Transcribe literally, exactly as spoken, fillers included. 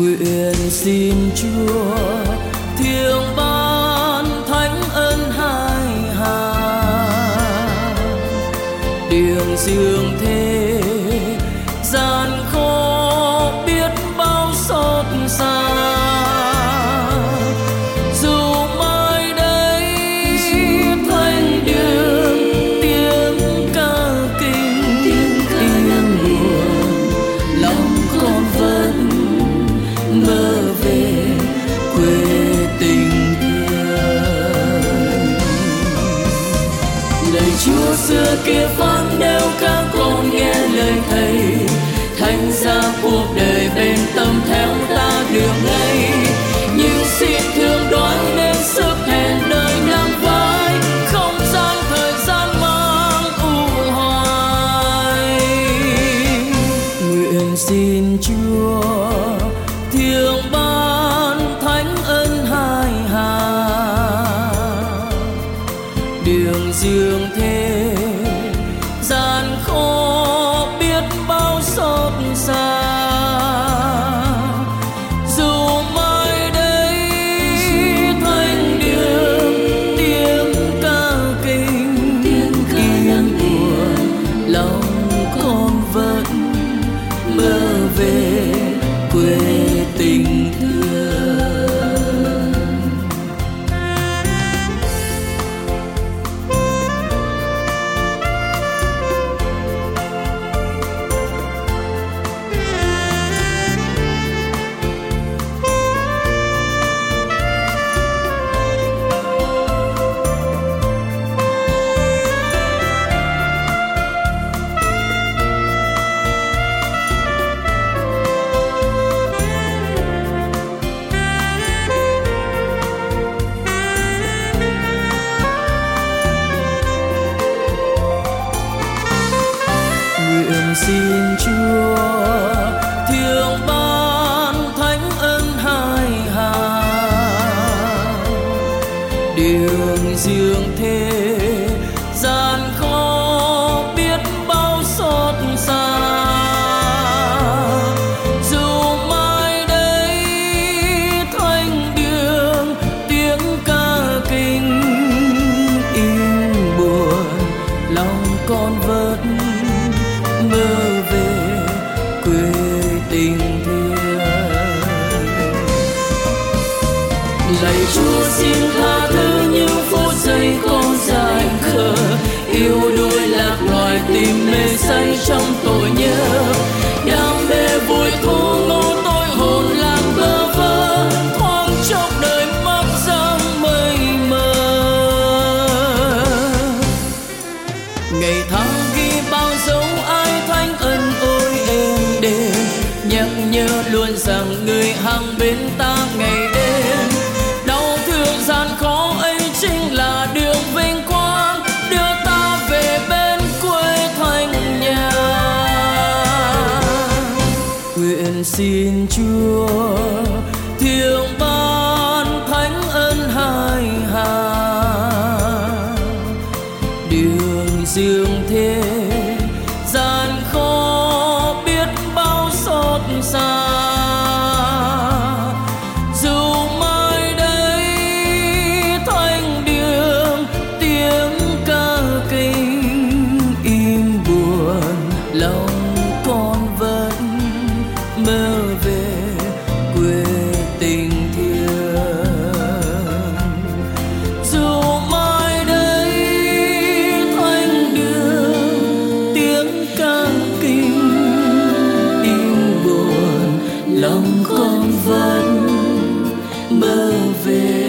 Nguyện xin Chúa thiêng ban thánh ân hai hàng, đường dương thế gian khó biết bao xót xa. Dù mai đây thanh đường tiếng ca kinh tiếng yên buồn, lòng con vẫn mơ về quê tình thương. Lời Chúa xưa kia phán nếu các con nghe lời Thầy, thành ra cuộc đời bên tâm theo ta đường ấy. Nhưng xin thương đoán nên sức hẹn đời ngang vai, không gian thời gian mang u hoài. Nguyện xin Chúa thiêng ban thánh ân hai hàng, đường dương thế gian khó biết bao xót xa. Dù mai đây thanh đường tiếng ca kinh tiếng yên buồn, lòng con vẫn mơ về quê tình thương. Nguyện xin Chúa thiêng ban thánh ân hai hàng, đường dương thế gian khó biết bao xót xa. Dù mai đây thanh đường tiếng ca kinh im buồn, lòng con vẫn mơ về quê tình thương. Lạy Chúa xin tha thứ những phút giây con dại khờ, yêu đuối lạc loài tìm mê say trong tội nhớ. Đam mê vui thú ngô tôi hồn lạc bơ vơ, thoáng chốc đời mất dáng mây mờ. Ngày tháng ghi bao dấu ai thánh ân ôi êm đềm, nhắc nhớ luôn rằng người hàng bên ta ngày đêm. Đau thương gian khó ấy chính là đường vinh quang, đưa ta về bên quê thanh nhà. Nguyện xin Chúa thiêng ban thánh ân hai hàng, đường dương thế gian khó biết bao xót xa. Dù mai đây thanh đường tiếng ca kinh im buồn, lòng con vẫn mơ về quê tình thương. Dù mai đây thanh đường tiếng ca kinh im buồn, lòng con vẫn mơ về